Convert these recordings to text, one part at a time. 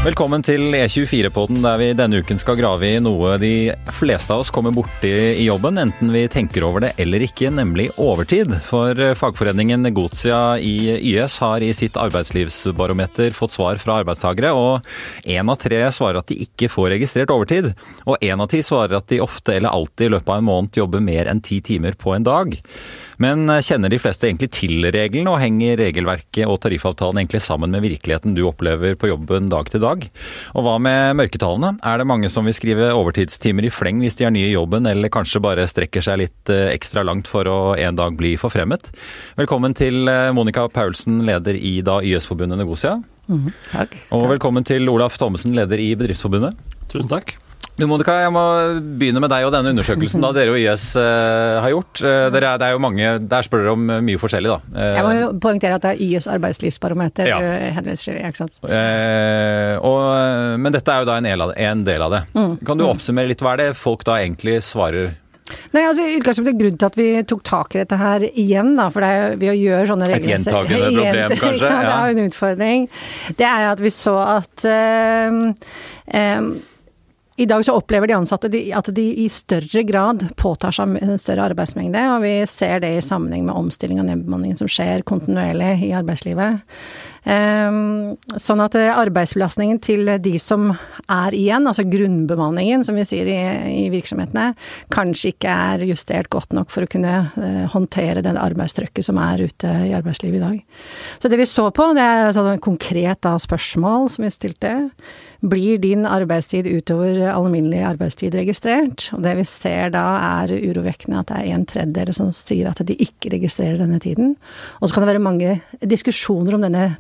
Velkommen til E24-podden, der vi denne uken skal grave i noe de fleste av oss kommer borti i jobben, enten vi tenker over det eller ikke, nemlig overtid. For fagforeningen Negotia i YS har i sitt arbeidslivsbarometer fått svar fra arbeidstagere, og 1 av 3 svarer at de ikke får registrert overtid, og 1 av 10 svarer at de ofte eller alltid i løpet av en måned jobber mer enn 10 timer på en dag. Men kjenner de fleste egentlig til reglene, og henger regelverket og tariffavtalen egentlig sammen med virkeligheten du opplever på jobben dag til dag? Og hva med mørketallene? Er det mange som vil skrive overtidstimer i fleng hvis de er nye i jobben, eller kanskje bare strekker seg litt ekstra langt for å en dag bli forfremmet? Velkommen til Monica Paulsen, leder i YS-forbundet Negotia. Takk. Og velkommen til Olaf Thomsen, leder i Bedriftsforbundet. Tusen takk. Du, Monica, jeg må begynne med deg og denne undersøkelsen da dere og YS har gjort. Det er jo mange, der spør dere om mye forskjellig da. Jeg må jo poengtere at det er YS arbeidslivsbarometer henviser, ikke sant? Men dette er jo da en del av det. Kan du oppsummere litt, hva er det folk da egentlig svarer? Nei, altså i utgangspunktet grunnen til at vi tok tak i dette her igjen da, for det er jo ved å gjøre sånne regler. Et gjentagende problem kanskje? Ja. Det er en utfordring. Det er at vi så at i dag så opplever de ansatte at de i større grad påtar seg en større arbeidsmengde, og vi ser det i sammenheng med omstilling og nedbemanning som skjer kontinuerlig i arbeidslivet. Sånn at arbeidsbelastningen til de som er igjen, altså grunnbemanningen som vi sier i virksomhetene, kanskje ikke er justert godt nok for å kunne håndtere det arbeidstrykket som er ute i arbeidslivet i dag. Så det vi så på, det er et konkret spørsmål som vi stilte. Blir din arbeidstid utover alminnelig arbeidstid registrert? Og det vi ser da er urovekkende at det er 1/3 som sier at de ikke registrerer denne tiden. Og så kan det være mange diskusjoner om denne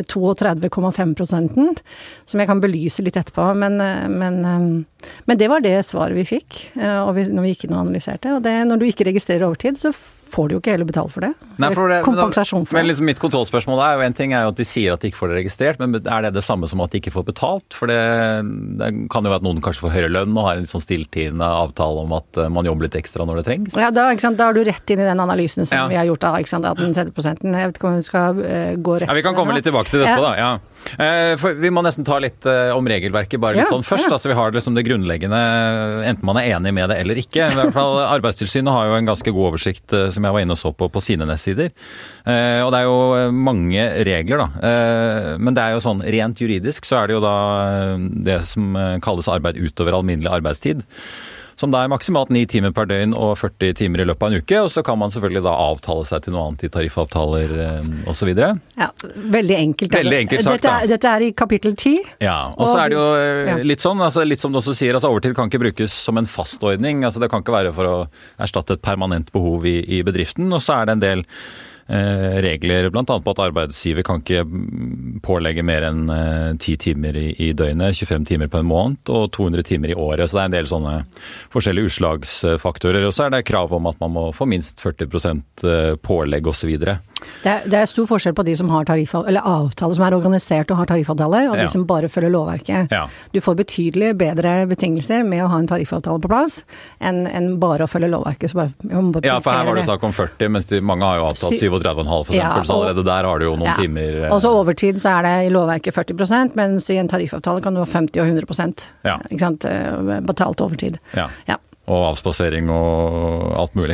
32,5%, som jeg kan belyse litt etterpå, men det var det svaret vi fikk, og når vi gikk inn og analyserte, og det, når du ikke registrerer overtid, så får du jo ikke heller betalt for det. Nei, for det kompensasjon for det. Men liksom mitt kontrollspørsmål er jo, en ting er jo at de sier at de ikke får det registrert, men er det det samme som at de ikke får betalt? For det kan jo være at noen kanskje får høyere lønn og har en litt sånn stilltiende avtale om at man jobber litt ekstra når det trengs. Ja, da har du rett inn i den analysen som vi har gjort da, ikke sant, at den 30%, jeg vet ikke om vi skal gå rett. Ja, vi kan komme litt tilbake til dette da, ja. For vi må nesten ta litt om regelverket bare litt sånn først, altså vi har liksom det grunnleggende, enten man er enig med det eller ikke. I hvert fall Arbeidstilsynet har jo en ganske god oversikt som jeg var inne og så på sine nettsider. Og det er jo mange regler da, men det er jo sånn rent juridisk så er det jo da det som kalles arbeid utover alminnelig arbeidstid, som da er maksimalt 9 timer per døgn og 40 timer i løpet av en uke, og så kan man selvfølgelig da avtale seg til noe annet i tariffavtaler og så videre. Ja, veldig enkelt. Veldig enkelt sagt da. Dette er i kapittel 10. Ja, og så er det jo litt sånn, altså litt som du også sier, altså overtid kan ikke brukes som en fast ordning, altså det kan ikke være for å erstatte et permanent behov i bedriften, og så er det en del regler, blant annet på at arbeidsgiver kan ikke pålegge mer enn 10 timer i døgnet, 25 timer på en måned og 200 timer i året, så det er en del sånne forskjellige utslagsfaktorer, og så er det krav om at man må få minst 40% pålegg og så videre. Det er stor forskjell på de som har avtale, som er organisert og har tariffavtale, og de som bare følger lovverket. Ja. Du får betydelig bedre betingelser med å ha en tariffavtale på plass enn bare å følge lovverket. Ja, for her var det snakk om 40, mens mange har jo avtalt 37,5 for eksempel, så allerede der har du jo noen timer. Og så overtid så er det i lovverket 40%, mens i en tariffavtale kan du ha 50 og 100%, ikke sant, betalt overtid. Ja. Og avspasering og alt mulig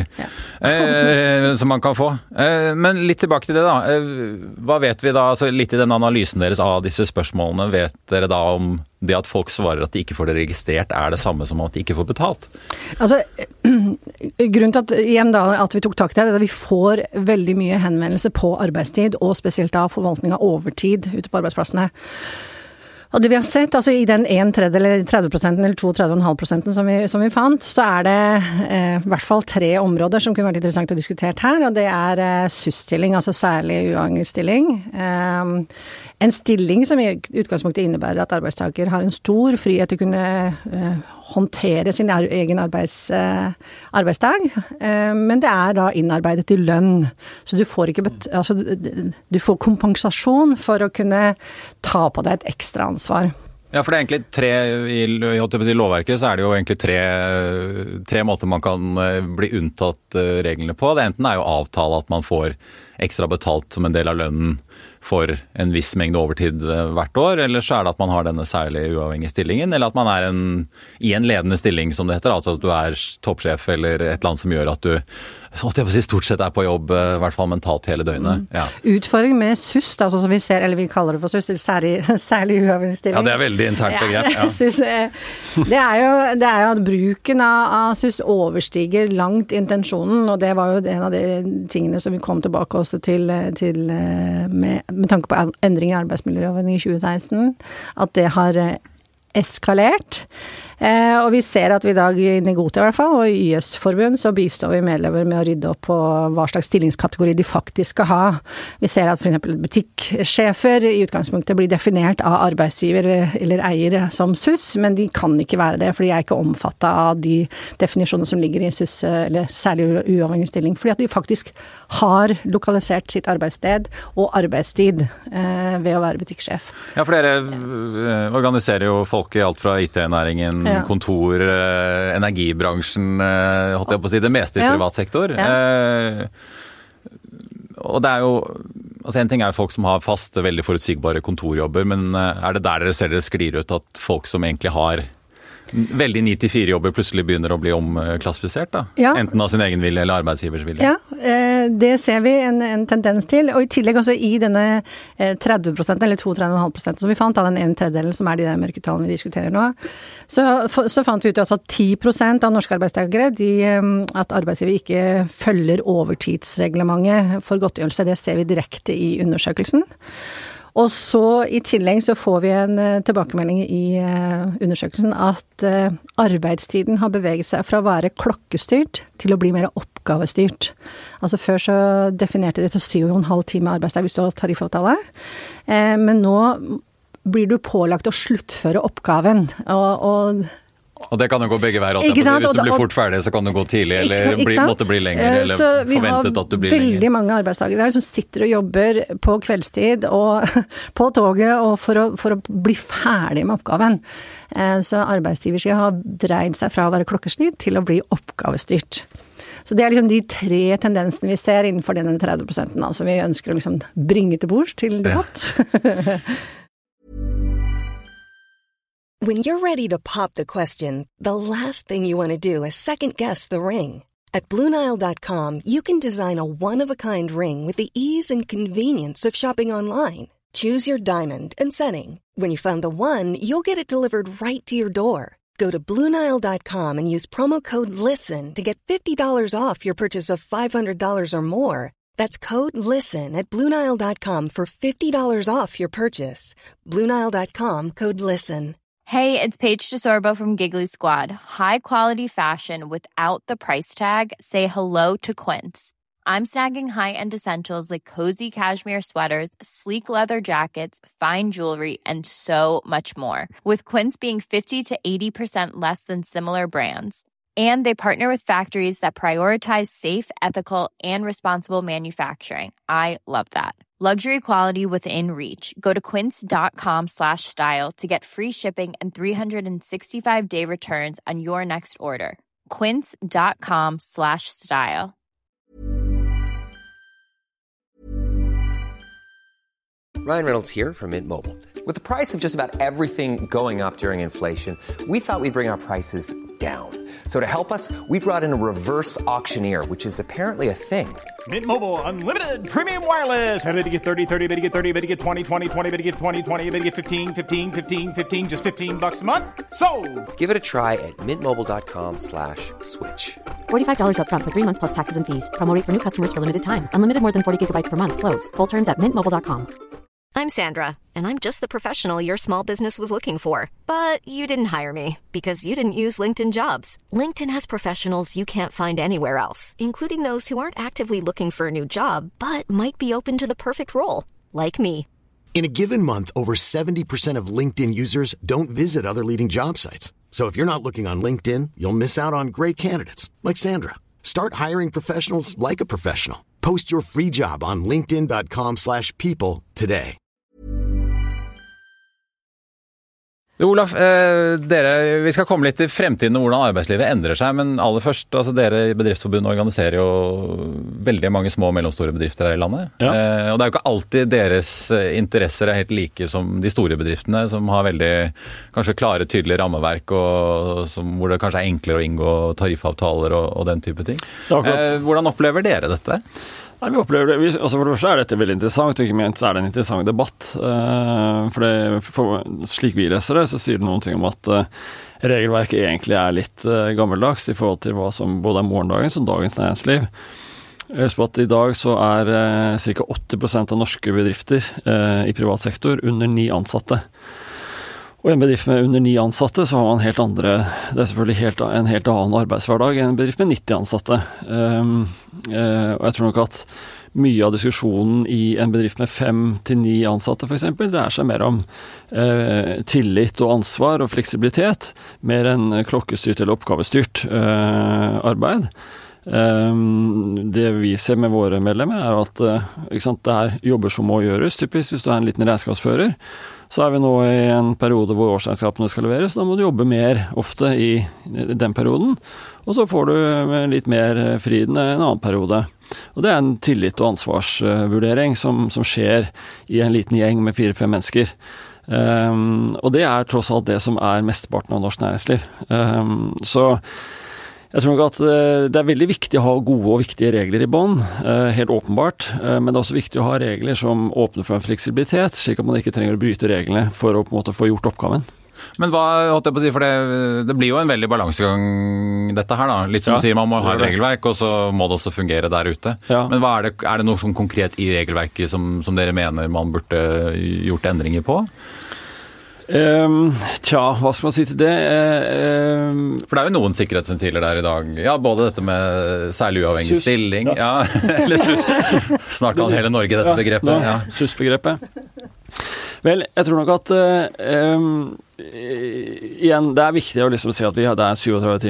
som man kan få. Men litt tilbake til det da. Hva vet vi da, altså litt i den analysen deres av disse spørsmålene, vet dere da om det at folk svarer at de ikke får det registrert, er det samme som at de ikke får betalt? Altså, grunnen til at vi tok tak i det, er at vi får veldig mye henvendelse på arbeidstid, og spesielt da forvaltning av overtid ute på arbeidsplassene. Og det vi har sett, altså i den 1/3 eller 30% eller 32,5% som vi fant, så er det i hvert fall 3 områder som kunne vært interessant å diskutere her, og det er SUS-stilling, altså særlig uavhengig stilling. En stilling som i utgangspunktet innebærer at arbeidstaker har en stor frihet til å kunne håndtere sin egen arbeidsdag, men det er da innarbeidet i lønn, så du får ikke du får kompensasjon for å kunne ta på deg et ekstra ansvar. Ja, for det er egentlig i lovverket så er det jo egentlig tre måter man kan bli unntatt reglene på. Det enten er jo avtale at man får ekstra betalt som en del av lønnen for en viss mengde overtid hvert år, eller så det at man har denne særlig uavhengige stillingen, eller at man i en ledende stilling, som det heter, altså at du toppsjef eller et eller annet som gjør at du stort sett på jobb, I hvert fall mentalt hele døgnet. Ja. Utfordring med SUS, altså som vi ser, eller vi kaller det for SUS, særlig uavhengig stilling. Ja, det veldig internt begrep. Ja. SUS, det jo at bruken av SUS overstiger langt intensjonen, og det var jo en av de tingene som vi kom tilbake også til med tanke på endring I arbeidsmiljøloven I 2016, at det har eskalert. Og vi ser at vi I dag I Negotia I hvert fall, og I YS-forbund, så bistår vi medlemmer med å rydde opp på hva slags stillingskategori de faktisk skal ha. Vi ser at for eksempel butikksjefer I utgangspunktet blir definert av arbeidsgiver eller eier som SUS, men de kan ikke være det, for de ikke omfattet av de definisjonene som ligger I SUS, eller særlig uavhengig stilling, fordi at de faktisk har lokalisert sitt arbeidssted og arbeidstid ved å være butikksjef. Ja, for dere organiserer jo folk I alt fra IT-næringen, kontor, energibransjen, holdt jeg på å si, det meste I privat sektor. Og det jo, altså en ting jo folk som har faste, veldig forutsigbare kontorjobber, men det der dere ser dere sklir ut at folk som egentlig har veldig 9-4-jobber plutselig begynner å bli omklassifisert da? Ja. Enten av sin egen vilje eller arbeidsgivers vilje. Ja, det ser vi en tendens til, og I tillegg også I denne 30% eller 32,5% som vi fant av den ene tredjedelen som de der mørketallene vi diskuterer nå, så fant vi ut at 10% av norske arbeidstakere, at arbeidsgiver ikke følger overtidsreglementet for godtgjørelse, det ser vi direkte I undersøkelsen. Og så I tillegg så får vi en tilbakemelding I undersøkelsen at arbeidstiden har beveget seg fra å være klokkestyrt til å bli mer oppgavestyrt. Altså før så definerte det til 7,5 timer arbeidsdag hvis du har tariffavtale, men nå blir du pålagt å sluttføre oppgaven, Og det kan jo gå begge veier. Hvis du blir fort ferdig, så kan du gå tidlig, eller måtte bli lenger, eller forventet at du blir lenger. Så vi har veldig mange arbeidstakere som sitter og jobber på kveldstid, og på toget, og for å bli ferdig med oppgaven. Så arbeidsgiversiden har dreid seg fra å være klokkestyrt til å bli oppgavestyrt. Så det liksom de 3 tendensene vi ser innenfor denne 30%, som vi ønsker å liksom bringe til bords til debatt. When you're ready to pop the question, the last thing you want to do is second-guess the ring. At BlueNile.com, you can design a one-of-a-kind ring with the ease and convenience of shopping online. Choose your diamond and setting. When you find the one, you'll get it delivered right to your door. Go to BlueNile.com and use promo code LISTEN to get $50 off your purchase of $500 or more. That's code LISTEN at BlueNile.com for $50 off your purchase. BlueNile.com, code LISTEN. Hey, it's Paige DeSorbo from Giggly Squad. High quality fashion without the price tag. Say hello to Quince. I'm snagging high-end essentials like cozy cashmere sweaters, sleek leather jackets, fine jewelry, and so much more. With Quince being 50 to 80% less than similar brands. And they partner with factories that prioritize safe, ethical, and responsible manufacturing. I love that. Luxury quality within reach. Go to quince.com/style to get free shipping and 365-day returns on your next order. Quince.com/style. Ryan Reynolds here from Mint Mobile. With the price of just about everything going up during inflation, we thought we'd bring our prices down. So to help us, we brought in a reverse auctioneer, which is apparently a thing. Mint Mobile Unlimited Premium Wireless. How to get 30, 30, bit to get 30, bit to get 20, 20, 20, bit to get 20, 20, bit to get 15, 15, 15, 15, just $15 a month? Sold! Give it a try at mintmobile.com/switch. $45 up front for 3 months plus taxes and fees. Promo rate for new customers for limited time. Unlimited more than 40 gigabytes per month. Slows full terms at mintmobile.com. I'm Sandra, and I'm just the professional your small business was looking for. But you didn't hire me because you didn't use LinkedIn Jobs. LinkedIn has professionals you can't find anywhere else, including those who aren't actively looking for a new job, but might be open to the perfect role, like me. In a given month, over 70% of LinkedIn users don't visit other leading job sites. So if you're not looking on LinkedIn, you'll miss out on great candidates, like Sandra. Start hiring professionals like a professional. Post your free job on linkedin.com/people today. Olaf, vi skal komme litt til fremtiden og hvordan arbeidslivet endrer seg, men aller først, altså dere i Bedriftsforbundet organiserer jo veldig mange små og mellomstore bedrifter her i landet. Og det er jo ikke alltid deres interesser er helt like som de store bedriftene, som har veldig kanskje klare, tydelige rammeverk, og hvor det kanskje er enklere å inngå tariffavtaler og den type ting. Hvordan opplever dere dette? Nei, vi opplever det. For det første er dette veldig interessant, og ikke minst er det en interessant debatt. Slik vi leser det, så sier det noen ting om at regelverket egentlig er litt gammeldags i forhold til hva som både er morgendagens og dagens næringsliv. Husk på at i dag så er ca. 80% av norske bedrifter i privat sektor under 9 ansatte. Og i en bedrift med under 9 ansatte så har man helt andre, det er selvfølgelig en helt annen arbeidshverdag enn en bedrift med 90 ansatte. Og jeg tror nok at mye av diskusjonen i en bedrift med 5 til 9 ansatte for eksempel, det er seg mer om tillit og ansvar og fleksibilitet, mer enn klokkestyrt eller oppgavestyrt arbeid. Det vi ser med våre medlemmer er at det er jobber som må gjøres, typisk hvis du er en liten regnskapsfører. Så er vi nå i en periode hvor årsregnskapene skal leveres, da må du jobbe mer ofte i den perioden, og så får du litt mer fri en annen periode. Og det er en tillit- og ansvarsvurdering som skjer i en liten gjeng med 4-5 mennesker. Og det er tross alt det som er mesteparten av norsk næringsliv. Så jeg tror nok at det er veldig viktig å ha gode og viktige regler i bånd, helt åpenbart, men det er også viktig å ha regler som åpner for en fleksibilitet, slik at man ikke trenger å bryte reglene for å på en måte få gjort oppgaven. Men hva holdt jeg på å si, for det blir jo en veldig balansegang dette her da, litt som du sier, man må ha et regelverk, og så må det også fungere der ute. Men er det noe som konkret i regelverket som dere mener man burde gjort endringer på? Hva skal man si til det? For det er jo noen sikkerhetsventiler der i dag. Ja, både dette med særlig uavhengig stilling. Ja, eller snart kan hele Norge dette begrepet. SUS-begrepet. Vel, jeg tror nok at igjen, det er viktig å liksom si at det er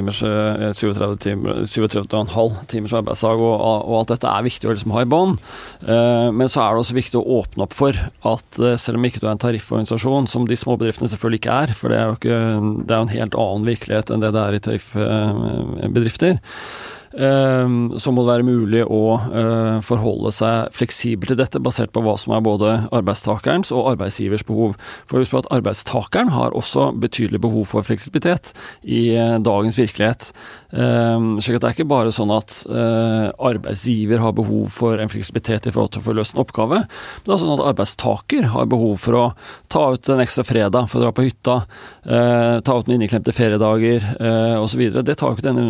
37,5 timers arbeidsdag, og alt dette er viktig å liksom ha i bånd. Men så er det også viktig å åpne opp for at selv om ikke du er en tarifforganisasjon, som de små bedriftene selvfølgelig ikke er, for det er jo en helt annen virkelighet enn det er i tariffbedrifter, så må det være mulig å forholde seg fleksibelt til dette, basert på hva som er både arbeidstakerens og arbeidsgivers behov. For husk på at arbeidstakeren har også betydelig behov for fleksibilitet i dagens virkelighet. Slik at det er ikke bare sånn at arbeidsgiver har behov for en fleksibilitet i forhold til å få løst en oppgave, men det er sånn at arbeidstaker har behov for å ta ut en ekstra fredag for å dra på hytta, ta ut noen inneklemte feriedager og så videre. Det tar jo ikke den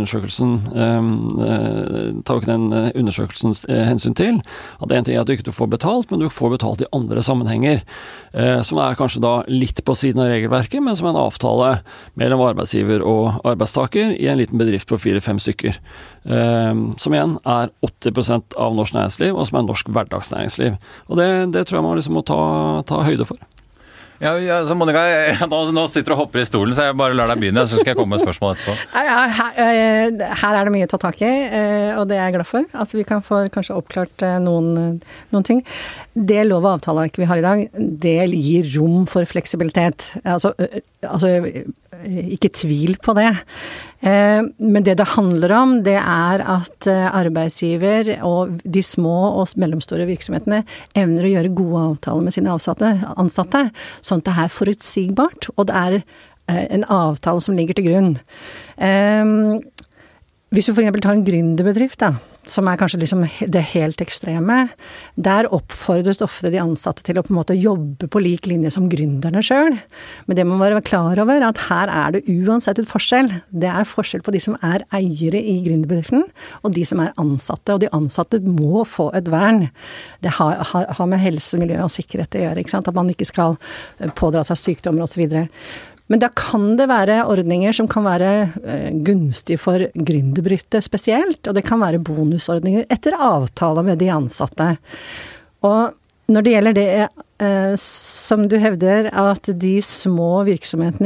undersøkelsen hensyn til. At en ting er at du ikke får betalt, men du får betalt i andre sammenhenger, som er kanskje da litt på siden av regelverket, men som er en avtale mellom arbeidsgiver og arbeidstaker i en liten bedrift på 4-5 stykker. Som igjen er 80% av norsk næringsliv, og som er norsk hverdagsnæringsliv. Og det tror jeg man liksom må ta høyde for. Ja, så Monica, nå sitter du og hopper i stolen, så jeg bare lar deg begynne, så skal jeg komme med spørsmål etterpå. Her er det mye å ta tak i, og det er jeg glad for, at vi kan få kanskje oppklart noen ting. Det lov- og avtaleverket vi har i dag, det gir rom for fleksibilitet. Altså ikke tvil på det. Men det handler om, det er at arbeidsgiver og de små og mellomstore virksomhetene evner å gjøre gode avtaler med sine ansatte, sånn at det er forutsigbart, og det er en avtale som ligger til grunn. Hvis du for eksempel tar en gründerbedrift da, som er kanskje liksom det helt ekstreme, der oppfordres ofte de ansatte til å på en måte jobbe på lik linje som gründerne selv. Men det må man være klar over, at her er det uansett et forskjell. Det er forskjell på de som er eiere i gründerbedriften, og de som er ansatte. Og de ansatte må få et vern. Det har med helse, miljø og sikkerhet å gjøre, ikke sant? At man ikke skal pådra seg sykdommer og så videre. Men da kan det være ordninger som kan være gunstige for gründerbedrifter spesielt, og det kan være bonusordninger etter avtale med de ansatte. Og når det gjelder det som du hevder, at de små virksomhetene ikke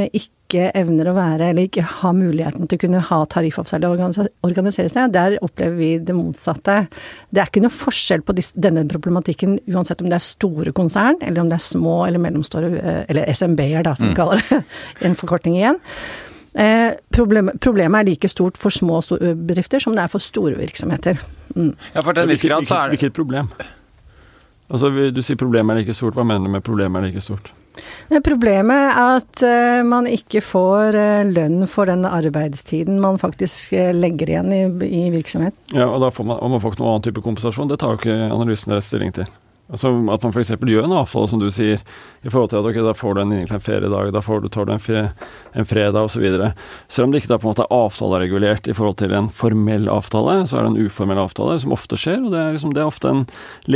ikke evner å være, eller ikke har muligheten til å kunne ha tariffavtale og organisere seg, der opplever vi det motsatte. Det ikke noe forskjell på denne problematikken, uansett om det store konsern, eller om det små eller mellomstore, eller SMB-er da, som vi kaller det, en forkortning igjen. Problemet like stort for små bedrifter som det for store virksomheter. Ja, for til en viss grad så Hvilket problem? Altså, du sier problemet like stort, hva mener du med problemet like stort? Problemet at man ikke får lønn for den arbeidstiden man faktisk legger igjen i virksomhet. Ja, og da får man får ikke noen annen type kompensasjon, det tar jo ikke analysen deres stilling til. Altså at man for eksempel gjør en avtale, som du sier, i forhold til at okay, da får du egentlig en feriedag, da tar du en fredag og så videre. Selv om det ikke da på en måte avtaleregulert i forhold til en formell avtale, så det en uformell avtale som ofte skjer, og det det ofte en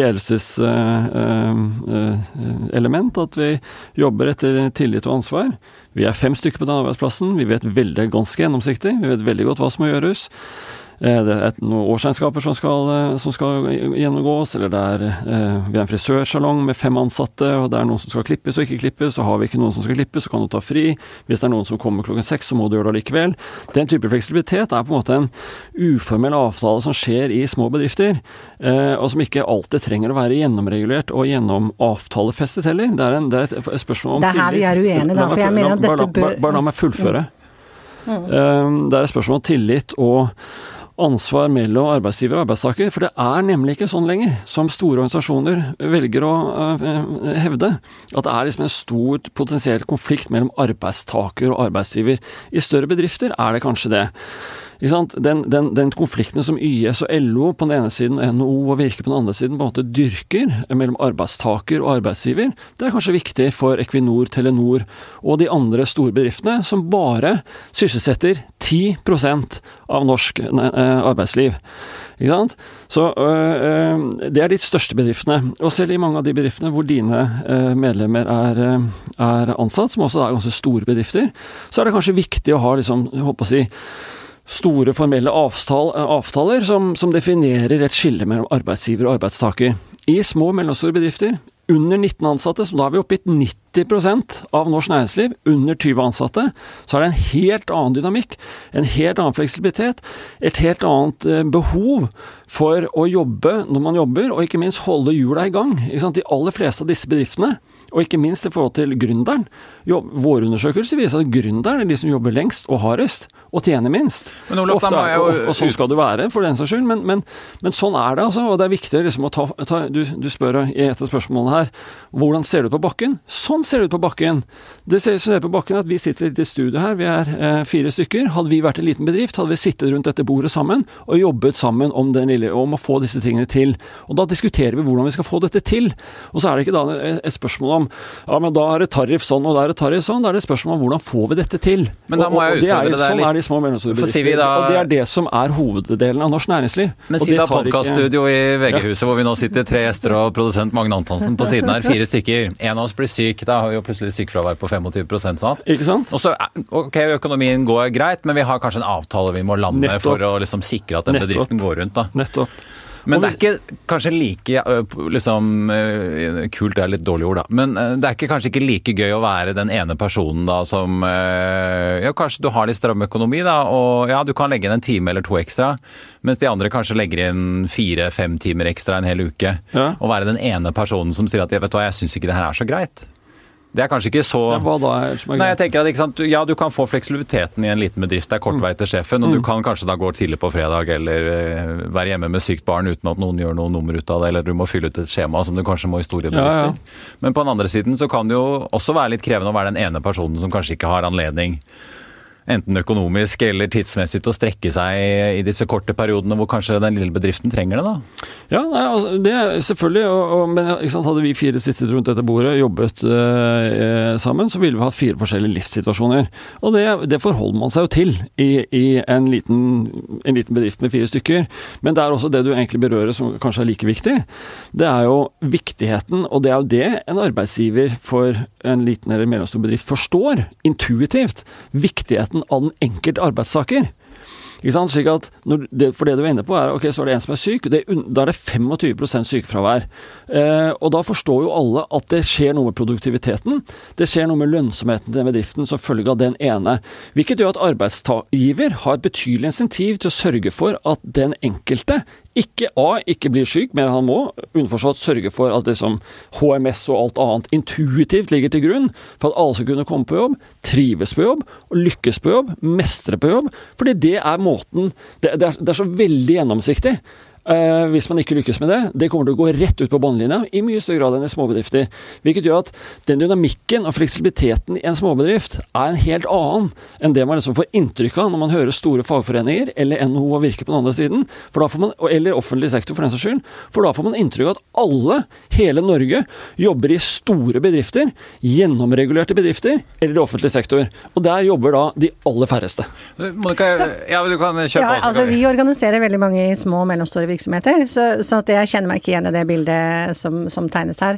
ledelseselement at vi jobber etter tillit og ansvar. Vi 5 stykker på den arbeidsplassen, vi vet ganske gjennomsiktig, vi vet veldig godt hva som må gjøres. Det noen årsregnskaper som skal gjennomgås, eller vi en frisørsalong med 5 ansatte, og det noen som skal klippes og ikke klippes, så har vi ikke noen som skal klippes, så kan du ta fri. Hvis det noen som kommer klokken 6, så må du gjøre det likevel. Den type fleksibilitet på en måte en uformell avtale som skjer i små bedrifter, og som ikke alltid trenger å være gjennomregulert og gjennom avtalefestet heller. Det et spørsmål om tillit. Det her vi uenige da, for jeg mener at dette bør... Bare la meg fullføre. Det et spørsmål om tillit og ansvar mellom arbeidsgiver og arbeidstaker, for det nemlig ikke sånn lenger, som store organisasjoner velger å hevde, at det liksom en stor potensiell konflikt mellom arbeidstaker og arbeidsgiver. I større bedrifter det kanskje det. Ikke sant? Den konflikten som YS og LO på den ene siden, NHO og Virke på den andre siden på en måte dyrker mellom arbeidstaker og arbeidsgiver, det kanskje viktig for Equinor, Telenor og de andre store bedriftene som bare sysselsetter 10% av norsk arbeidsliv. Ikke sant? Så det de største bedriftene, og selv i mange av de bedriftene hvor dine medlemmer ansatt, som også ganske store bedrifter, så det kanskje viktig å ha liksom, jeg håper å si, store formelle avtaler som definerer et skille mellom arbeidsgiver og arbeidstaker. I små og mellomstore bedrifter, under 19 ansatte, så da vi oppe i 90% av norsk næringsliv, under 20 ansatte, så det en helt annen dynamikk, en helt annen fleksibilitet, et helt annet behov for å jobbe når man jobber, og ikke minst holde hjula i gang. Ikke sant? De aller fleste av disse bedriftene, og ikke minst i forhold til gründeren. Våre undersøkelser viser at gründeren de som jobber lengst og hardest, og tjener minst. Men Olof, og sånn skal det være, for den saks skyld, men sånn det altså, og det viktig liksom å du spør i et av spørsmålene her, hvordan ser det ut på bakken? Sånn ser det ut på bakken. Det ser ut på bakken at vi sitter i et studio her, vi 4 stykker. Hadde vi vært en liten bedrift, hadde vi sittet rundt dette bordet sammen, og jobbet sammen om å få disse tingene til. Og da diskuterer vi hvordan vi skal få dette til. Og så det ikke da et spørsmål om, ja, men da det tariff sånn, og da det tariff sånn, da det et spørsmål om hvordan får vi dette til. Men da må jeg utfordre deg litt. Sånn de små og mellomstore bedrifter, og det det som hoveddelen av norsk næringsliv. Men si da podcaststudio i VG-huset, hvor vi nå sitter 3 gjester og produsent Magne Antonsen på siden her, 4 stykker. En av oss blir syk, da har vi jo plutselig sykefravær på 25%, sant? Ikke sant? Og så, ok, økonomien går greit, men vi har kanskje en avtale vi må lande for å liksom sikre at den bedriften går rundt, da. Nettopp. Men det ikke kanskje like liksom, kult litt dårlig ord da, men det kanskje ikke like gøy å være den ene personen da som, ja kanskje du har litt stram økonomi da, og ja du kan legge inn en time eller 2 ekstra, mens de andre kanskje legger inn 4-5 timer ekstra en hel uke, og være den ene personen som sier at vet du hva, jeg synes ikke det her så greit. Det kanskje ikke så... Ja, hva da Nei, jeg tenker at ikke sant, ja, du kan få fleksibiliteten i en liten bedrift, det kort vei til sjefen, og du kan kanskje da gå tidlig på fredag, eller være hjemme med sykt barn uten at noen gjør noe nummer ut av det, eller du må fylle ut et skjema som du kanskje må i store bedrifter. Ja. Men på den andre siden så kan det jo også være litt krevende å være den ene personen som kanskje ikke har anledning enten økonomisk eller tidsmessig til å strekke seg i disse korte periodene hvor kanskje den lille bedriften trenger det da? Ja, nei, altså, det selvfølgelig, men ikke sant, hadde vi 4 sittet rundt dette bordet, jobbet sammen, så ville vi hatt 4 forskjellige livssituasjoner. Og det forholder man seg jo til i en liten bedrift med 4 stykker. Men det også det du egentlig berører som kanskje like viktig. Det jo viktigheten, og det jo det en arbeidsgiver for en liten eller mellomstor bedrift forstår intuitivt. Viktigheten av den enkelte arbeidstaker. Ikke sant? Slik at for det du er inne på ok, så det en som syk, da det 25% sykefravær. Og da forstår jo alle at det skjer noe med produktiviteten, det skjer noe med lønnsomheten til den bedriften som følge av den ene. Hvilket gjør at arbeidsgiver har et betydelig insentiv til å sørge for at den enkelte ikke blir syk, men han må underforstått sørge for at det som HMS og alt annet intuitivt ligger til grunn for at alle skal kunne komme på jobb, trives på jobb, og lykkes på jobb, mestre på jobb, fordi det måten, det er så veldig gjennomsiktig. Hvis man ikke lykkes med det kommer til å gå rett ut på båndlinja i mye større grad enn i småbedrifter. Hvilket gjør at den dynamikken og fleksibiliteten i en småbedrift en helt annen enn det man liksom får inntrykk av når man hører store fagforeninger eller NHO og virker på den andre siden, for da får man, eller offentlig sektor for den saks skyld, for da får man inntrykk av at alle, hele Norge, jobber i store bedrifter, gjennomregulerte bedrifter, eller i offentlig sektor. Og der jobber da de aller færreste. Monica, du kan kjøre på. Altså, vi organiserer veldig mange små og mellomstore virksomheter, så at jeg kjenner meg ikke igjen i det bildet som tegnes her.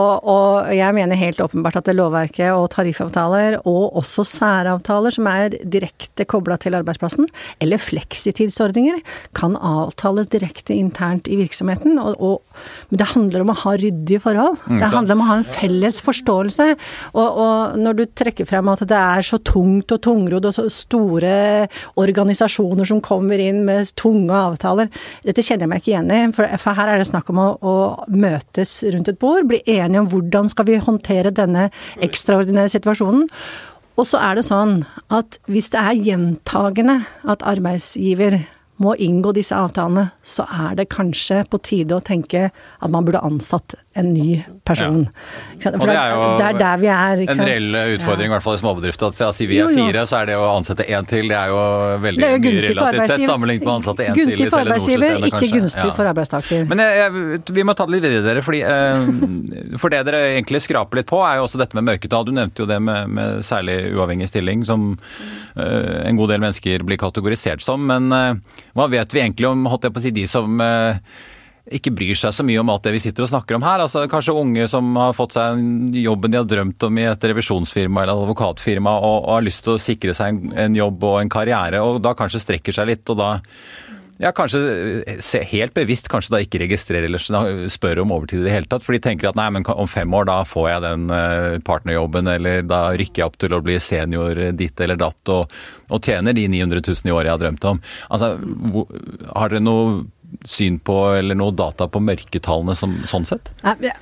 Og jeg mener helt åpenbart at det lovverket og tariffavtaler, og også særavtaler som direkte koblet til arbeidsplassen, eller fleksitidsordninger, kan avtales direkte internt i virksomheten, men det handler om å ha ryddige forhold. Det handler om å ha en felles forståelse, og når du trekker frem at det så tungt og tungrodd, og så store organisasjoner som kommer inn med tunge avtaler, dette kjenner jeg meg ikke igjen i, for her det snakk om å møtes rundt et bord, bli enige om hvordan skal vi håndtere denne ekstraordinære situasjonen. Og så det sånn at hvis det gjentagende at arbeidsgiver må inngå disse avtalene, så det kanskje på tide å tenke at man burde ansatt en ny person. Ja. Og det jo der vi en reell utfordring, i hvert fall i småbedrifter. At siden vi 4, så det å ansette en til, det jo veldig mye relativt sett, sammenlignet med å ansette en til i Telenor-systemet, kanskje. Gunstig for arbeidsgiver, ikke gunstig for arbeidstaker. Men vi må ta det litt videre, dere, fordi for det dere egentlig skraper litt på, jo også dette med mørketall. Du nevnte jo det med særlig uavhengig stilling, som en god del mennesker blir kategorisert som, men hva vet vi egentlig om, holdt jeg på å si, de som ikke bryr seg så mye om alt det vi sitter og snakker om her? Altså kanskje unge som har fått seg jobben de har drømt om i et revisjonsfirma eller advokatfirma, og har lyst til å sikre seg en jobb og en karriere, og da kanskje strekker seg litt, og da kanskje helt bevisst kanskje da ikke registrerer eller spør om overtid i det hele tatt, for de tenker at nei, men om 5 år da får jeg den partnerjobben, eller da rykker jeg opp til å bli senior ditt eller datt, og tjener de 900 000 i året jeg har drømt om. Altså, har dere noe syn på, eller noe data på mørketallene sånn sett?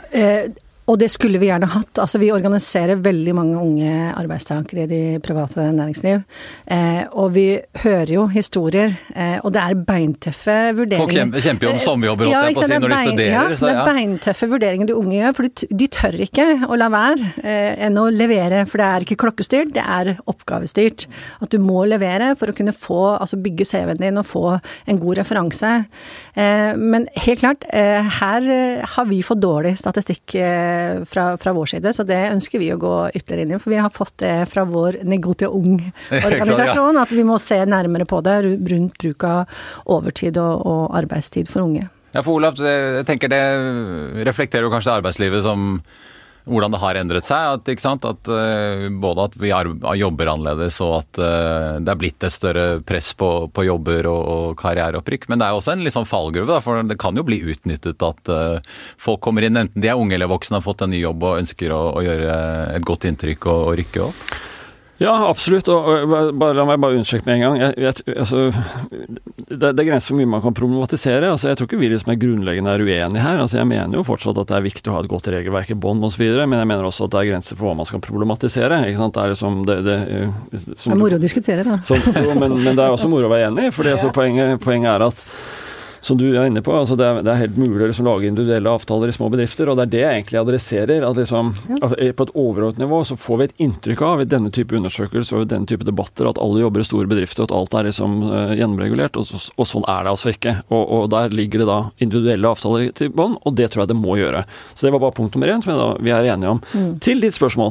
Og det skulle vi gjerne hatt. Altså, vi organiserer veldig mange unge arbeidstakere i de private næringsliv. Og vi hører jo historier, og det beintøffe vurderinger. Folk kjemper jo om sommerjobber, holdt jeg på å si, når de studerer. Ja, det beintøffe vurderinger de unge gjør, for de tør ikke å la være enn å levere, for det ikke klokkestyrt, det oppgavestyrt. At du må levere for å kunne bygge CV-en din og få en god referanse. Men helt klart, her har vi for dårlig statistikk fra vår side, så det ønsker vi å gå ytterligere inn i, for vi har fått det fra vår Negotia Ung-organisasjon, at vi må se nærmere på det rundt bruk av overtid og arbeidstid for unge. Ja, for Olav, jeg tenker det reflekterer jo kanskje arbeidslivet som hvordan det har endret seg, ikke sant? At både at vi jobber annerledes, og at det blitt et større press på jobber og karriereopprykk. Men det jo også en litt sånn fallgruve, da, for det kan jo bli utnyttet at folk kommer inn, enten de unge eller voksne, har fått en ny jobb og ønsker å gjøre et godt inntrykk og rykke opp. Ja, absolutt, og la meg bare understreke med en gang. Det grenser for mye man kan problematisere. Altså, jeg tror ikke vi liksom grunnleggende uenige her. Altså, jeg mener jo fortsatt at det viktig å ha et godt regelverk i bånd og så videre, men jeg mener også at det grenser for hva man skal problematisere. Ikke sant? Det liksom det moro å diskutere, da. Men det også moro å være enig, for poenget at som du inne på, altså det helt mulig å lage individuelle avtaler i små bedrifter, og det det jeg egentlig adresserer, at liksom, altså på et overordnet nivå så får vi et inntrykk av i denne type undersøkelser og i denne type debatter at alle jobber i store bedrifter, og at alt liksom gjennomregulert, og sånn det altså ikke. Og der ligger det da individuelle avtaler til bånd, og det tror jeg det må gjøre. Så det var bare punkt nummer 1, som vi enige om. Til ditt spørsmål.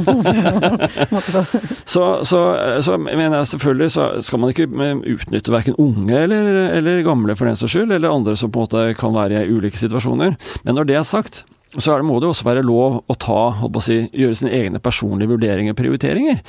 så mener jeg selvfølgelig, så skal man ikke utnytte hverken unge eller gamle for den saks skyld, eller andre som på en måte kan være i ulike situasjoner. Men når det sagt, så må det også være lov å gjøre sine egne personlige vurderinger og prioriteringer.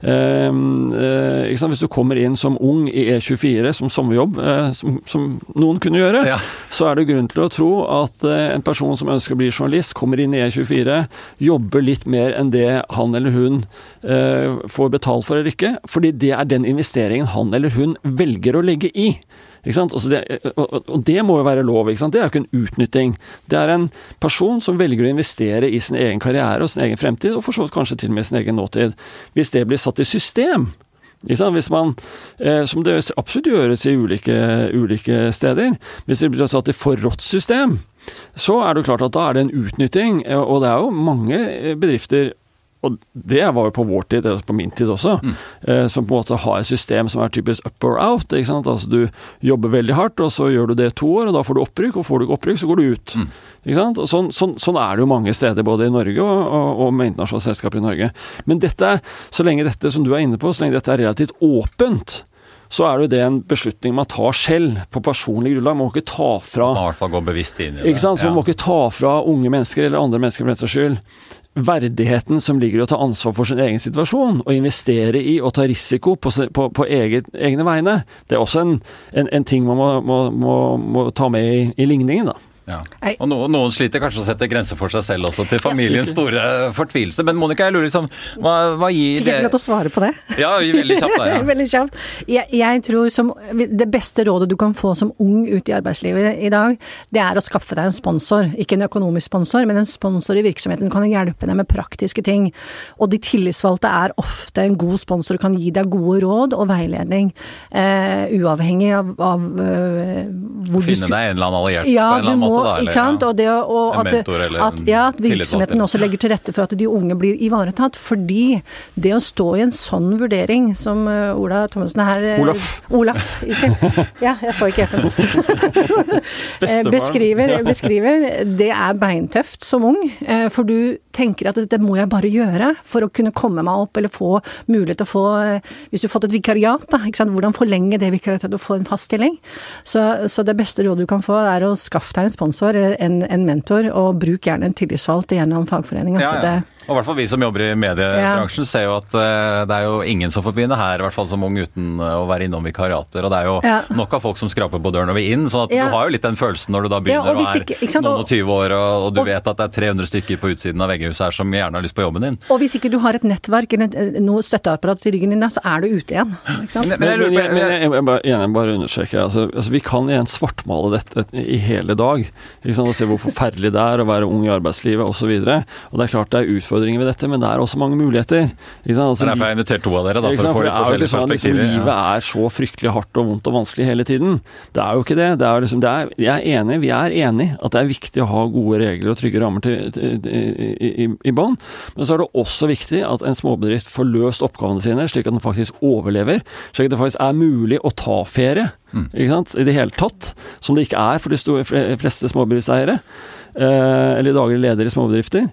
Ikke sant? Hvis du kommer inn som ung i E24 som sommerjobb, som noen kunne gjøre, så det grunn til å tro at en person som ønsker å bli journalist, kommer inn i E24, jobber litt mer enn det han eller hun får betalt for eller ikke, fordi det den investeringen han eller hun velger å legge i. Ikke sant? Og det må jo være lov, ikke sant? Det jo ikke en utnytting. Det en person som velger å investere i sin egen karriere og sin egen fremtid, og for så vidt kanskje til og med sin egen nåtid. Hvis det blir satt i system, ikke sant? Hvis man, som det absolutt gjøres i ulike steder, hvis det blir satt i for rått system, så det klart at da det en utnytting, og det jo mange bedrifter, og det var jo på vår tid, på min tid også, som på en måte har et system som typisk up or out, ikke sant? Altså du jobber veldig hardt, og så gjør du det 2 år, og da får du opprykk, og får du ikke opprykk, så går du ut. Ikke sant? Og sånn det jo mange steder, både i Norge og med internasjonale selskaper i Norge. Men dette, så lenge dette, som du inne på, så lenge dette relativt åpent, så det jo en beslutning man tar selv på personlig grunnlag. Man må ikke ta fra... Man må i hvert fall gå bevisst inn i det. Ikke sant? Så man må ikke ta fra unge mennesker eller andre mennesker for den saks skyld verdigheten som ligger i å ta ansvar for sin egen situasjon, og investere i og ta risiko på egne vegne. Det også en ting man må ta med i ligningen da. Ja. Og noen sliter kanskje å sette grenser for seg selv også, til familiens store fortvilelse. Men Monica, jeg lurer liksom, hva gir det? Fikk jeg lov til å svare på det? Ja, veldig kjapt da, ja. Veldig kjapt. Jeg tror det beste rådet du kan få som ung ute i arbeidslivet i dag, det å skaffe deg en sponsor. Ikke en økonomisk sponsor, men en sponsor i virksomheten. Du kan hjelpe deg med praktiske ting. Og de tillitsvalgte ofte en god sponsor, kan gi deg gode råd og veiledning, uavhengig av hvor Finne deg en eller annen alliert på en eller annen måte. Ikke sant? Og en mentor eller at virksomheten også legger til rette for at de unge blir ivaretatt, fordi det å stå i en sånn vurdering som Ola Thommessen her Olaf ja, jeg så ikke beskriver, det beintøft som ung, for du tenker at det må jeg bare gjøre for å kunne komme meg opp, eller få mulighet til å få, hvis du har fått et vikariat da, ikke sant? Hvordan forlenge det vikariatet og få en fast stilling. Så det beste rådet du kan få å skaffe deg en sponsor, en mentor, og bruk gjerne en tillitsvalgt gjennom fagforeningen. Ja. Og i hvert fall vi som jobber i mediebransjen ser jo at det jo ingen som får begynne her, i hvert fall som ung, uten å være innom vikariater, og det jo nok av folk som skraper på døren og vil inn, sånn at du har jo litt den følelsen når du da begynner og noen og 20 år, og du vet at det 300 stykker på utsiden av veggehuset her som gjerne har lyst på jobben din. Og hvis ikke du har et nettverk eller noe støtteapparat til ryggen din, så du ute igjen. Ikke sant? Men jeg bare understreker, altså vi kan igjen svartmale dette i hele dag, ikke sant, og se hvor forferdelig det å være ung i arbeidslivet og så videre, og det klart det utfordringer ved dette, men det også mange muligheter. Ikke sant? Altså, derfor har jeg invitert 2 av dere da, for å få litt forskjellige perspektiver. Livet så fryktelig hardt og vondt og vanskelig hele tiden. Det jo ikke det. Jeg enig, vi enige at det viktig å ha gode regler og trygge rammer i bånd, men så det også viktig at en småbedrift får løst oppgavene sine, slik at den faktisk overlever, slik at det faktisk mulig å ta ferie, ikke sant? I det hele tatt, som det ikke for de fleste småbedriftseiere, eller daglig leder i småbedrifter.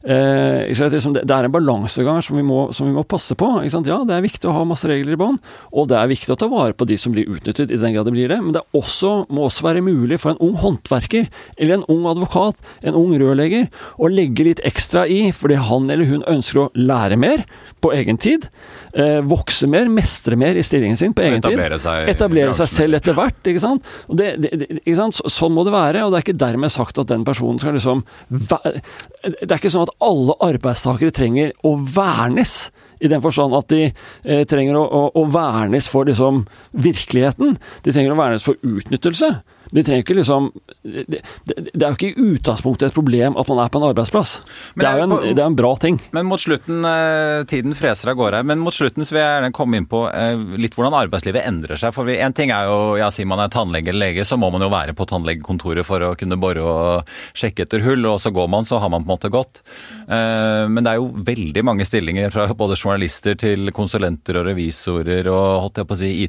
Det en balansegang som vi må passe på. Ikke sant? Ja, det viktig å ha masse regler i bånd, og det viktig å ta vare på de som blir utnyttet i den grad det blir det, men det må også være mulig for en ung håndverker, eller en ung advokat, en ung rørlegger, å legge litt ekstra i, fordi han eller hun ønsker å lære mer på egen tid, vokse mer, mestre mer i stillingen sin på egen tid, etablere seg selv etter hvert, ikke sant? Og ikke sant? Sånn må det være, og det ikke dermed sagt at den personen skal liksom det ikke sånn at alle arbeidstakere trenger å vernes i den forstand at de trenger å vernes for liksom virkeligheten. De trenger å vernes for utnyttelse. De trenger ikke liksom det jo ikke i utgangspunktet et problem at man på en arbeidsplass. Det jo en bra ting. Men mot slutten, tiden freser av gårde, men mot slutten så vil jeg gjerne komme inn på litt hvordan arbeidslivet endrer seg. For en ting jo, sier man tannlege eller lege, så må man jo være på tannlegekontoret for å kunne bore og sjekke etter hull, og så går man, så har man på en måte gått. Men det jo veldig mange stillinger fra både journalister til konsulenter og revisorer og holdt jeg på å si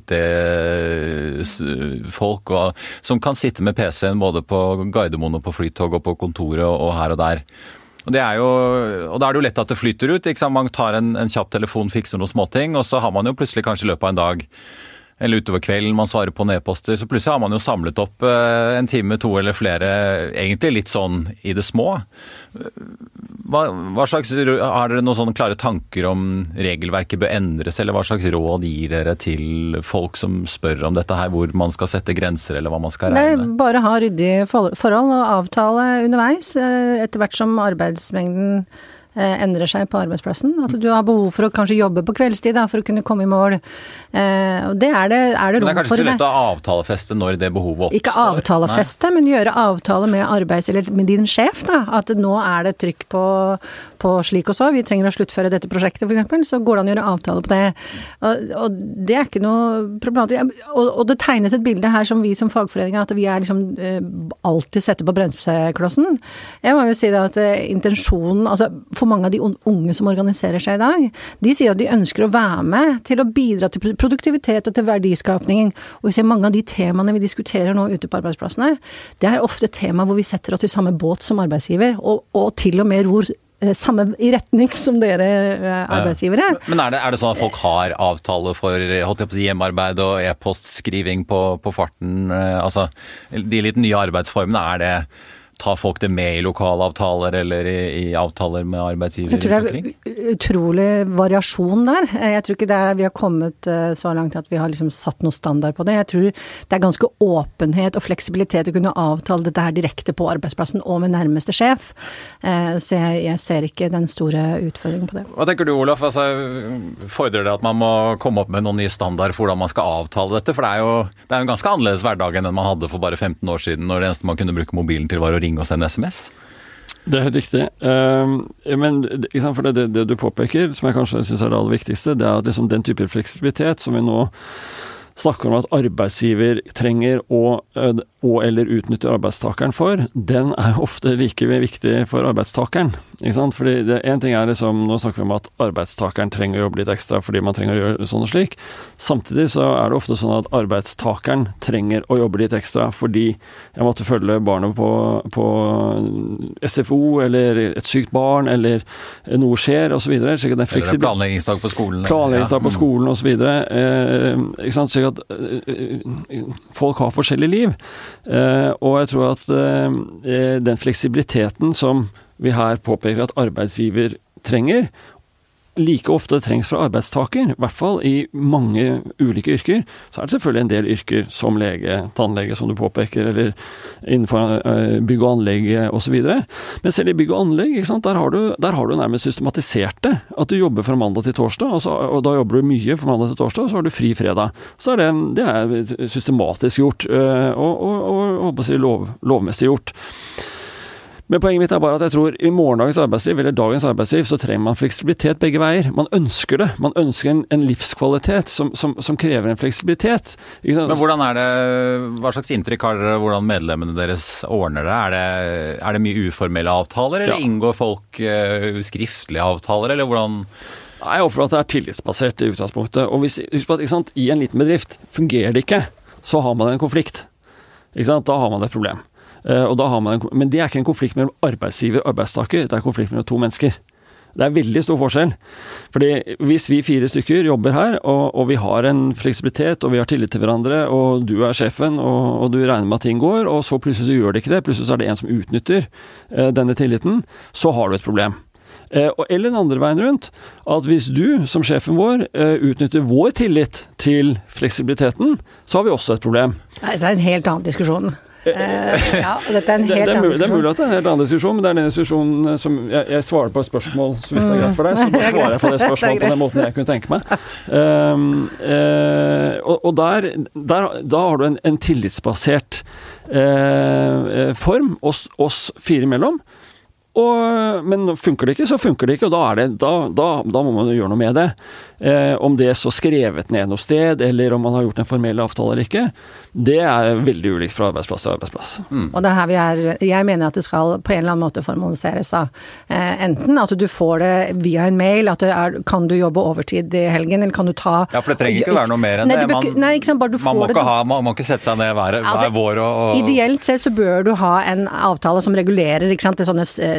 IT-folk, som kan sitte med PC-en både på Gardermoen og på Flytog og på kontoret og her og der. Og da det jo lett at det flyter ut, ikke sant? Man tar en kjapp telefon, fikser noen småting, og så har man jo plutselig kanskje i løpet av en dag eller utover kvelden, man svarer på e-poster, så plutselig har man jo samlet opp en time, 2 eller flere, egentlig litt sånn i det små. Hva slags, har dere noen sånne klare tanker om regelverket bør endres, eller hva slags råd gir dere til folk som spør om dette her, hvor man skal sette grenser, eller hva man skal regne? Nei, bare ha ryddige forhold og avtale underveis, etter hvert som arbeidsmengden endrer seg på arbeidsplassen. At du har behov for å kanskje jobbe på kveldstid da, for å kunne komme i mål. Og det er det rom for det. Men det er kanskje så lett å avtalefeste når det behovet oppstår? Ikke avtalefeste, men gjøre avtale med eller med din sjef da, at nå er det trykk på slik og så, vi trenger å sluttføre dette prosjektet for eksempel, så går det an å gjøre avtale på det. Og det er ikke noe problematisk. Og det tegnes et bilde her som vi som fagforening, at vi er liksom alltid setter på bremseklossen. Jeg må jo si da at intensjonen, altså for mange av de unge som organiserer seg i dag, de sier at de ønsker å være med til å bidra til produktivitet og til verdiskapning. Og vi ser mange av de temaene vi diskuterer nå ute på arbeidsplassene, det er ofte tema hvor vi setter oss i samme båt som arbeidsgiver, og til og med ror samme i retning som dere arbeidsgivere. Men er det sånn at folk har avtale for hjemmearbeid og e-postskriving på farten? Altså, de litt nye arbeidsformene, tar folk det med i lokalavtaler eller i avtaler med arbeidsgiver? Jeg tror det er utrolig variasjon der. Jeg tror ikke vi har kommet så langt at vi har liksom satt noe standard på det. Jeg tror det er ganske åpenhet og fleksibilitet å kunne avtale dette her direkte på arbeidsplassen og med nærmeste sjef. Så jeg ser ikke den store utfordringen på det. Hva tenker du, Olaf? Altså, fordrer det at man må komme opp med noen nye standard for hvordan man skal avtale dette? For det er jo en ganske annerledes hverdag enn man hadde for bare 15 år siden, når det eneste man kunne bruke mobilen til var å ringe og sende SMS. Det er helt riktig. Men for det du påpeker, som jeg kanskje synes er det aller viktigste, det er liksom den type fleksibilitet som vi nå snakker om at arbeidsgiver trenger og eller utnytter arbeidstakeren for, den er ofte like viktig for arbeidstakeren. Ikke sant? Fordi en ting er liksom, nå snakker vi om at arbeidstakeren trenger å jobbe litt ekstra fordi man trenger å gjøre sånn og slik. Samtidig så er det ofte sånn at arbeidstakeren trenger å jobbe litt ekstra fordi jeg måtte følge barnet på SFO, eller et sykt barn, eller noe skjer, og så videre. Eller planleggingsdag på skolen. Planleggingsdag på skolen, og så videre. Ikke sant? Slik at folk har forskjellige liv. Og jeg tror at den fleksibiliteten som vi her påpeker at arbeidsgiver trenger, like ofte trengs fra arbeidstaker, i hvert fall i mange ulike yrker. Så er det selvfølgelig en del yrker som lege, tannlege som du påpeker, eller innenfor bygg og anlegg og så videre. Men selv i bygg og anlegg, ikke sant, der har du nærmest systematisert det. At du jobber fra mandag til torsdag, og da jobber du mye fra mandag til torsdag, og så har du fri fredag. Så det er systematisk gjort, og håper å si lovmessig gjort. Men poenget mitt er bare at jeg tror i morgendagens arbeidsliv, eller dagens arbeidsliv, så trenger man fleksibilitet begge veier. Man ønsker det. Man ønsker en livskvalitet som krever en fleksibilitet. Men hvordan hva slags inntrykk har dere, hvordan medlemmene deres ordner det? Er det mye uformelle avtaler, eller inngår folk skriftlige avtaler, eller hvordan? Jeg oppfører at det er tillitsbasert i utgangspunktet. Og husk på at, ikke sant, i en liten bedrift fungerer det ikke, så har man en konflikt. Ikke sant? Da har man et problem. Og da har man men det er ikke en konflikt mellom arbeidsgiver og arbeidstaker, det er en konflikt mellom to mennesker. Det er veldig stor forskjell. Fordi hvis vi 4 stykker jobber her, og vi har en fleksibilitet, og vi har tillit til hverandre, og du er sjefen, og du regner med at ting går, og så plutselig så gjør det ikke det, plutselig så er det en som utnytter denne tilliten, så har du et problem. Eller den andre veien rundt, at hvis du som sjefen vår utnytter vår tillit til fleksibiliteten, så har vi også et problem. Nei, det er en helt annen diskusjon. Ja, dette er en helt annen diskusjon. Det er mulig at det er en helt annen diskusjon, men det er den diskusjonen som jeg svarer på et spørsmål så vidt det er greit for deg, så bare svarer jeg på det spørsmålet på den måten jeg kunne tenke meg. Og da har du en tillitsbasert form oss 4 imellom. Men funker det ikke, så funker det ikke, og da må man gjøre noe med det. Om det er så skrevet ned noe sted, eller om man har gjort en formell avtale eller ikke, det er veldig ulikt fra arbeidsplass til arbeidsplass. Og det er her jeg mener at det skal på en eller annen måte formaliseres da. Enten at du får det via en mail, at kan du jobbe overtid i helgen, eller kan du ta... Ja, for det trenger ikke være noe mer enn det. Man må ikke sette seg ned hver vår og... Ideelt sett så bør du ha en avtale som regulerer, ikke sant, det sånne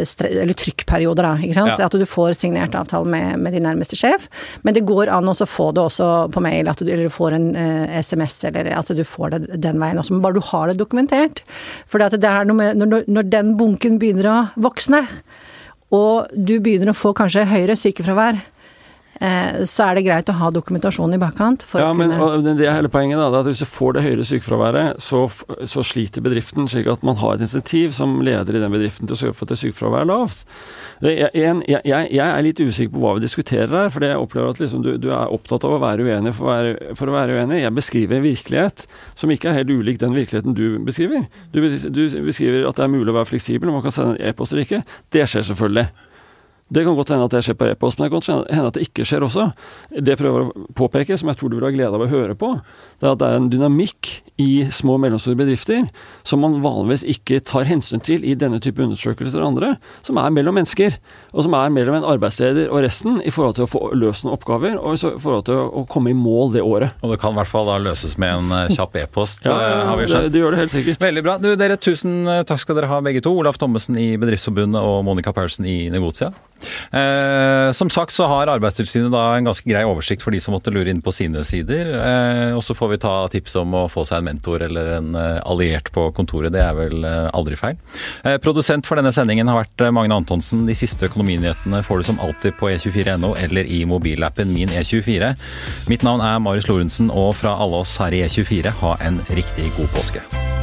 eller trykkperioder da, ikke sant? At du får signert avtale med din nærmeste sjef, men det går an å få det også på mail, at du får en SMS, eller at du får det den veien også, men bare du har det dokumentert. For det er noe med, når den bunken begynner å voksne, og du begynner å få kanskje høyere sykefravær, så det greit å ha dokumentasjon i bakkant. Men det hele poenget da, at hvis du får det høyere sykefraværet, så sliter bedriften slik at man har et insentiv som leder i den bedriften til å sørge for at det sykefraværet er lavt. Jeg litt usikker på hva vi diskuterer her, for jeg opplever at liksom, du opptatt av å være uenig for å være uenig. Jeg beskriver en virkelighet som ikke helt ulik den virkeligheten du beskriver. Du beskriver at det mulig å være fleksibel, og man kan sende en e-post eller ikke. Det skjer selvfølgelig. Det kan godt hende at det skjer på e-post, men det kan hende at det ikke skjer også. Det jeg prøver å påpeke, som jeg tror du vil ha glede av å høre på, det at det en dynamikk i små og mellomstore bedrifter som man vanligvis ikke tar hensyn til i denne type undersøkelser og andre, som mellom mennesker, og som mellom en arbeidsleder og resten i forhold til å få løst noen oppgaver, og i forhold til å komme i mål det året. Og det kan i hvert fall da løses med en kjapp e-post, har vi skjønt. Det gjør det helt sikkert. Veldig bra. Dere, tusen takk skal dere ha begge to, Olaf Thommessen i Bedriftsforbundet og Monica Paulsen i Negotia. Som sagt så har Arbeidstilsynet da en ganske grei oversikt for de som måtte lure inn på sine sider, og så får vi ta tips om å få seg en mentor eller en alliert på kontoret. Det vel aldri feil. Produsent for denne sendingen har vært Magne Antonsen. De siste økonominyhetene får du som alltid på e24.no eller i mobilappen Min E24. Mitt navn Marius Lorentzen, og fra alle oss her i E24, ha en riktig god påske.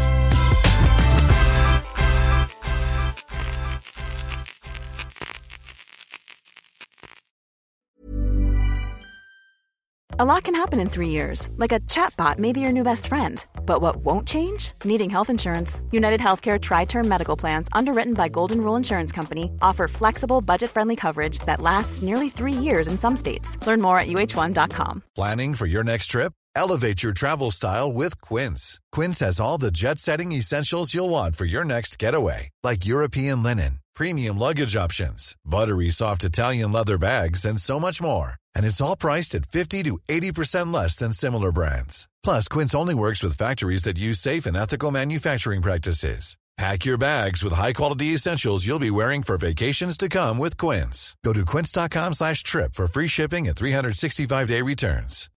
A lot can happen in 3 years, like a chatbot may be your new best friend. But what won't change? Needing health insurance. United Healthcare Tri-Term Medical Plans, underwritten by Golden Rule Insurance Company, offer flexible, budget-friendly coverage that lasts nearly 3 years in some states. Learn more at uh1.com. Planning for your next trip? Elevate your travel style with Quince. Quince has all the jet-setting essentials you'll want for your next getaway, like European linen, premium luggage options, buttery soft Italian leather bags, and so much more. And it's all priced at 50 to 80% less than similar brands. Plus, Quince only works with factories that use safe and ethical manufacturing practices. Pack your bags with high-quality essentials you'll be wearing for vacations to come with Quince. Go to quince.com/trip for free shipping and 365-day returns.